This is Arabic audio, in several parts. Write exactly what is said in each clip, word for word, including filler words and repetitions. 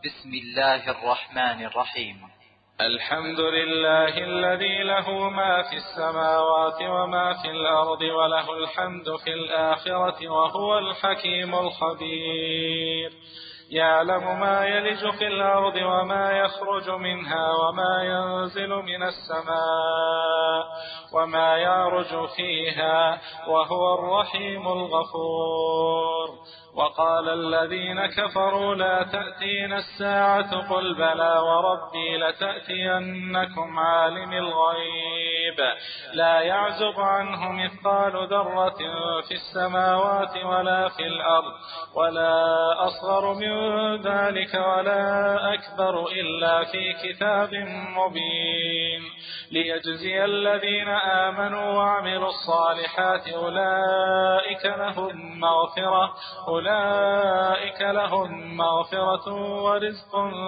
بسم الله الرحمن الرحيم. الحمد لله الذي له ما في السماوات وما في الأرض وله الحمد في الآخرة وهو الحكيم الخبير. يعلم ما يلج في الأرض وما يخرج منها وما ينزل من السماء وما يعرج فيها وهو الرحيم الغفور. وقال الذين كفروا لا تأتينا الساعة قل بلى وربي لتأتينكم عالم الغيب لا يعزب عنه مثقال ذرة في السماوات ولا في الأرض ولا أصغر من ذلك ولا أكبر إلا في كتاب مبين ليجزي الذين آمنوا وعملوا الصالحات أولئك لهم مغفرة أولئك لهم مغفرة ورزق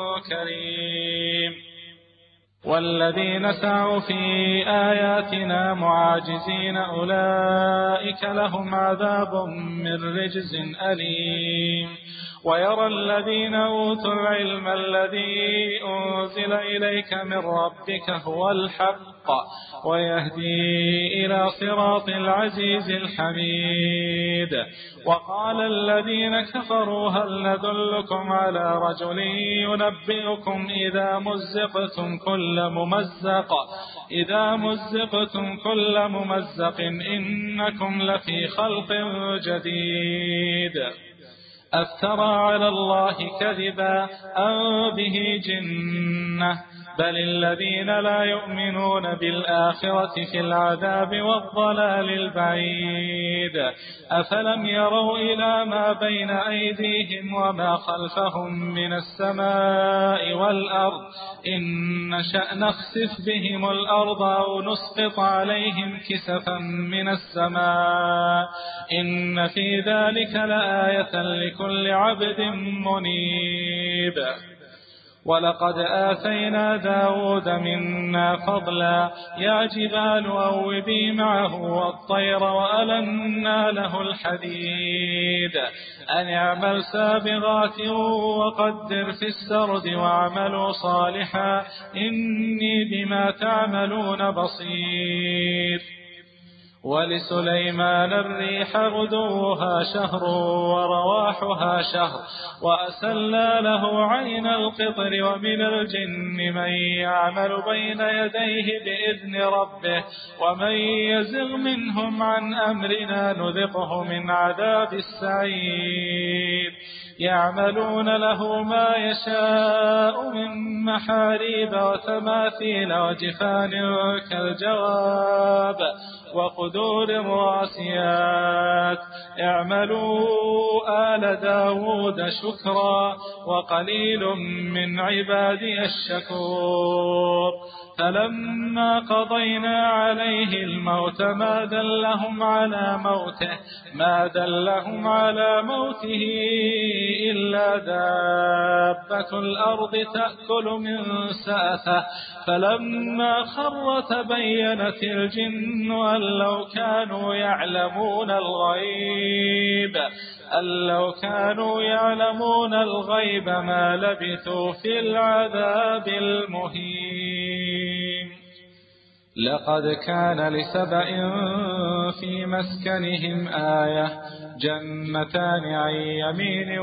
كريم. والذين سعوا في آياتنا معاجزين أولئك لهم عذاب من رجز أليم. ويرى الذين أوتوا العلم الذي أنزل إليك من ربك هو الحق ويهدي إلى صراط العزيز الحميد. وقال الذين كفروا هل ندلكم على رجل ينبئكم إذا مزقتم كل ممزق إذا مزقتم كل ممزق إنكم لفي خلق جديد. أفترى على الله كذبا أم به جنة بل الذين لا يؤمنون بالآخرة في العذاب والضلال البعيد. أفلم يروا إلى ما بين أيديهم وما خلفهم من السماء والأرض إن نشأ نخسف بهم الأرض أو نسقط عليهم كسفا من السماء إن في ذلك لآية لكل عبد منيب. ولقد آتينا داود منا فضلا يا جبال أوبي معه والطير وألنا له الحديد أن اعمل سابغات وقدر في السرد واعملوا صالحا إني بما تعملون بصير. ولسليمان الريح غدوها شهر ورواحها شهر وأسلنا له عين القطر ومن الجن من يعمل بين يديه بإذن ربه ومن يزغ منهم عن أمرنا نذقه من عذاب السعير. يعملون له ما يشاء من محاريب وتماثيل وجفان كالجواب وقدور الراسيات. اعملوا آل داود شكرا وقليل من عبادي الشكور. فلما قضينا عليه الموت ما دلهم على موته ما دلهم على موته إلا دابة الأرض تأكل من سأته فلما خر تبينت الجن أن لو كانوا يعلمون الغيب أن لو كانوا يعلمون الغيب ما لبثوا في العذاب المهين. لقد كان لسبأ في مسكنهم آية جنتان عن يمين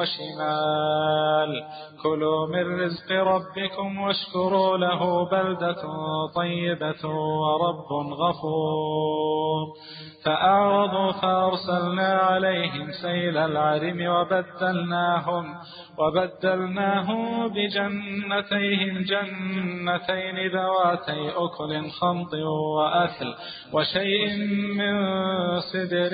وشمال كلوا من رزق ربكم واشكروا له بلدة طيبة ورب غفور. فأعرضوا فأرسلنا عليهم سيل العرم وبدلناهم وبدلناهم بجنتيهم جنتين ذواتي أكل خمط وأثل وشيء من صدر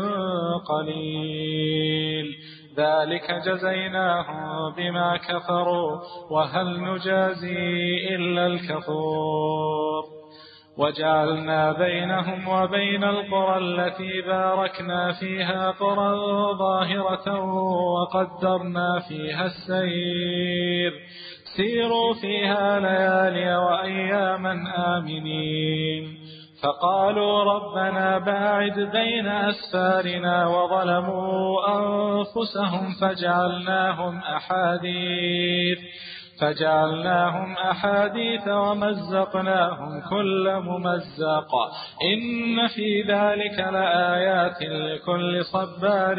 قليل ذلك جزيناهم بما كفروا وهل نجازي إلا الكفور. وجعلنا بينهم وبين القرى التي باركنا فيها قرى ظاهرة وقدرنا فيها السير سيروا فيها ليالي وأياما آمنين فقالوا ربنا باعد بين أسفارنا وظلموا أنفسهم فجعلناهم أحاديث فجعلناهم أحاديث ومزقناهم كل ممزق إن في ذلك لآيات لكل صبار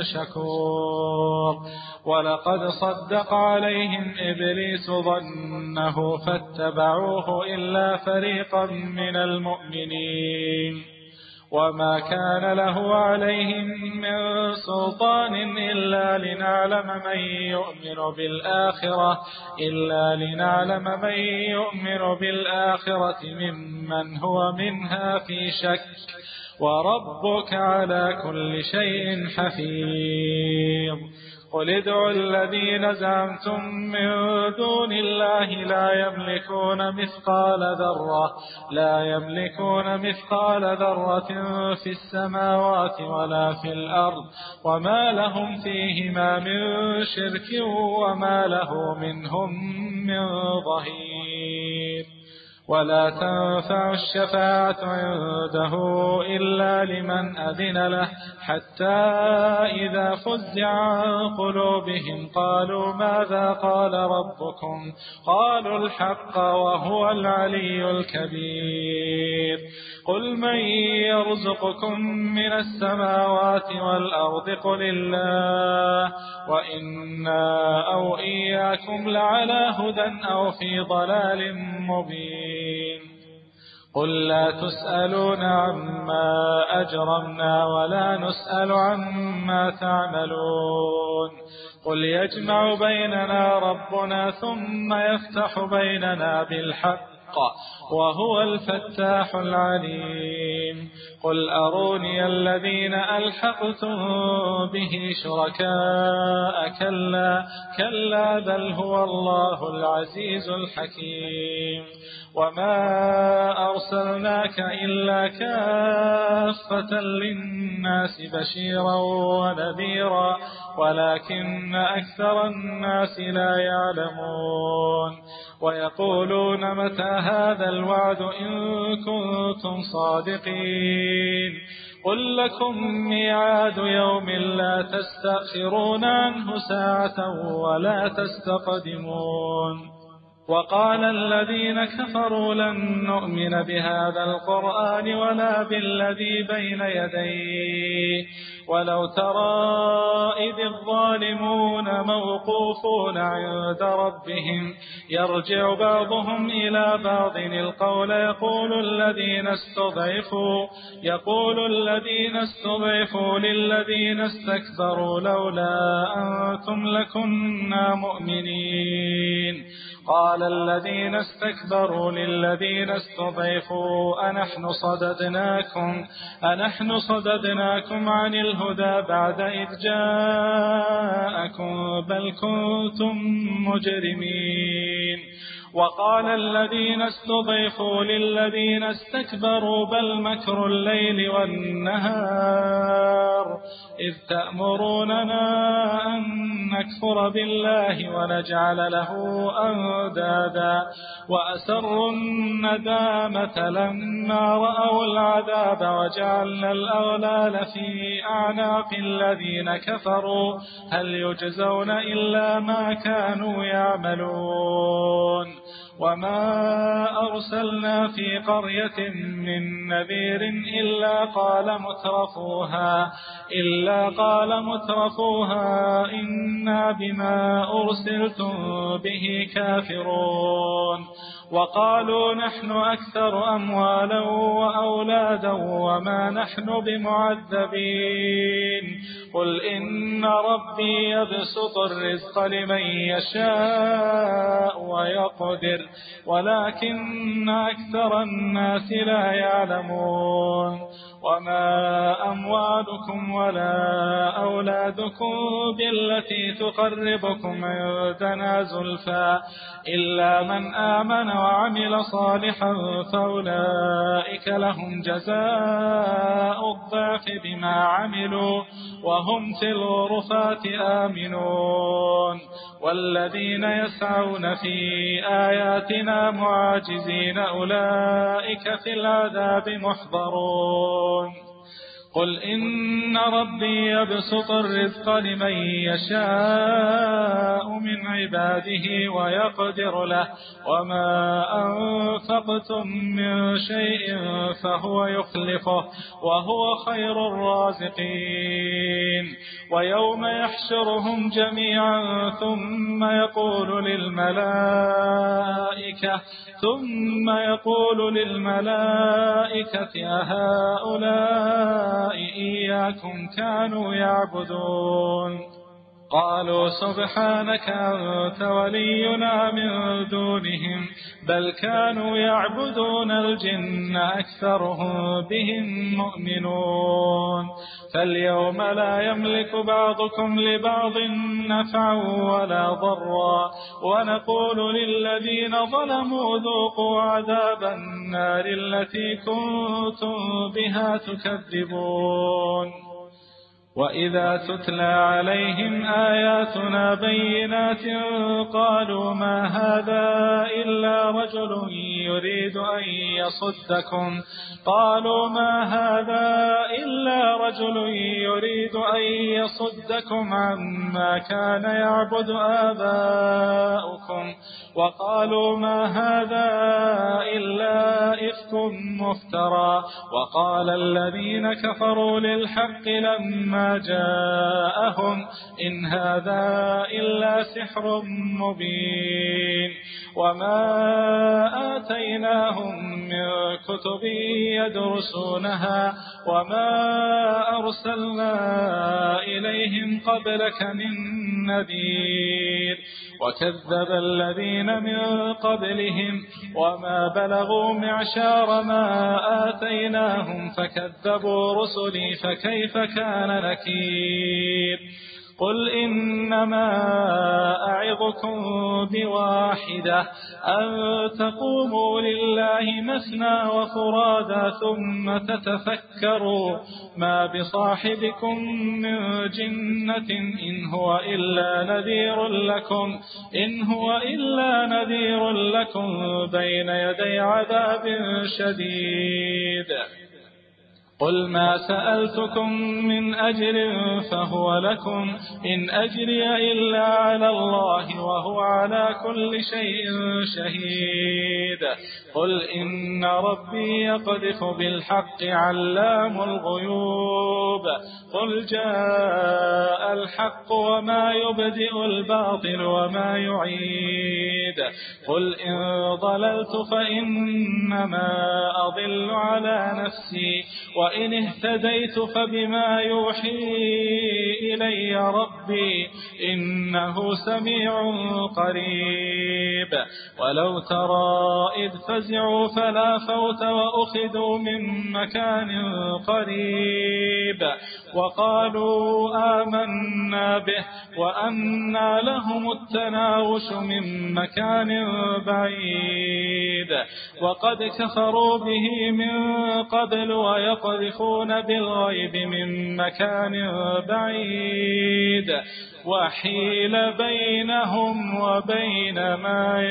شكور. ولقد صدق عليهم إبليس ظنه فاتبعوه إلا فريقا من المؤمنين وما كان له عليهم من سلطان إلا لنعلم من يؤمن بالآخرة إلا لنعلم من يؤمن بالآخرة ممن هو منها في شك وربك على كل شيء حفيظ. قل ادعوا الذين زعمتم من دون الله لا يملكون مثقال ذرة لا يملكون مثقال ذرة في السماوات ولا في الأرض وما لهم فيهما من شرك وما له منهم من ظهير. ولا تنفع الشفاعة عنده إلا لمن أذن له حتى إذا فزع عن قلوبهم قالوا ماذا قال ربكم قالوا الحق وهو العلي الكبير. قل من يرزقكم من السماوات والأرض قل الله وإنا أو إياكم لعلى هدى أو في ضلال مبين. قل لا تسألون عما أجرمنا ولا نسأل عما تعملون. قل يجمع بيننا ربنا ثم يفتح بيننا بالحق وهو الفتاح العليم. قل أروني الذين ألحقتم به شركاء كلا كلا بل هو الله العزيز الحكيم. وما أرسلناك إلا كافة للناس بشيرا ونذيرا ولكن أكثر الناس لا يعلمون. ويقولون متى هذا الوعد إن كنتم صادقين. قل لكم ميعاد يوم لا تستأخرون عنه ساعة ولا تستقدمون. وقال الذين كفروا لن نؤمن بهذا القرآن ولا بالذي بين يديه ولو ترى إذ الظالمون موقوفون عند ربهم يرجع بعضهم إلى بعض القول يقول الذين استضعفوا يقول الذين استضعفوا للذين استكبروا لولا أنتم لكنا مؤمنين. قال الذين استكبروا للذين استضعفوا أنحن صددناكم أنحن صددناكم عن الهدى بعد إذ جاءكم بل كنتم مجرمين. وقال الذين استضعفوا للذين استكبروا بل مكر الليل والنهار إذ تأمروننا أن نكفر بالله ونجعل له أندادا وأسروا الندامة لما رأوا العذاب وجعلنا الأغلال في أعناق الذين كفروا هل يجزون إلا ما كانوا يعملون. وما أرسلنا في قرية من نذير إلا قال مترفوها إلا قال مترفوها إنا بما أرسلتم به كافرون. وقالوا نحن أكثر أموالا وأولادا وما نحن بمعذبين. قل إن ربي يبسط الرزق لمن يشاء ويقدر ولكن أكثر الناس لا يعلمون. وما أموالكم ولا أولادكم بالتي تقربكم عندنا زلفى إلا من آمن وعمل صالحا فأولئك لهم جزاء الضعف بما عملوا وهم في الغرفات آمنون والذين يسعون في آياتنا معاجزين أولئك في العذاب محضرون قل إن ربي يبسط الرزق لمن يشاء من عباده ويقدر له وما أنفقتم من شيء فهو يخلفه وهو خير الرازقين ويوم يحشرهم جميعا ثم يقول للملائكة ثم يقول للملائكة أهؤلاء إياكم كانوا يعبدون قالوا سبحانك أنت ولينا من دونهم بل كانوا يعبدون الجن أكثرهم بهم مؤمنون فاليوم لا يملك بعضكم لبعض نفعا ولا ضرا ونقول للذين ظلموا ذوقوا عذاب النار التي كنتم بها تكذبون وإذا تتلى عليهم آياتنا بينات قالوا ما هذا إلا رجل يريد أن يصدكم قالوا ما هذا إلا رجل يريد أن يصدكم عما كان يعبد آباؤكم وقالوا ما هذا إلا إفك مفترى وقال الذين كفروا للحق لما جاءهم إن هذا إلا سحر مبين وما آتيناهم من كتب يدرسونها وما أرسلنا إليهم قبلك من نذير وكذب الذين من قبلهم وما بلغوا معشار ما آتيناهم فكذبوا رسلي فكيف كان نكير قل إنما أعظكم بواحدة أن تقوموا لله مثنى وفرادا ثم تتفكروا ما بصاحبكم من جنة إن هو إلا نذير لكم إن هو إلا نذير لكم بين يدي عذاب شديد قل ما سألتكم من أجر فهو لكم إن أجري إلا على الله وهو على كل شيء شهيد قل إن ربي يقذف بالحق علام الغيوب قل جاء الحق وما يبدئ الباطل وما يعيد قل إن ضللت فإنما أضل على نفسي وإن اهتديت فبما يوحي إلي ربي إنه سميع قريب ولو ترى إذ فزعوا فلا فوت وأخذوا من مكان قريب وقالوا آمنا به وأنى لهم التناوش من مكان بعيد وقد كفروا به من قبل ويقذفون بالغيب من مكان بعيد وحيل بينهم وبين ما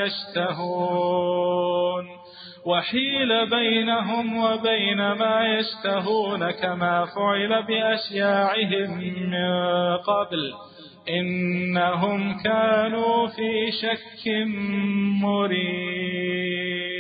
يشتهون وحيل بينهم وبين ما يشتهون كما فعل بأشياعهم من قبل إنهم كانوا في شك مريب.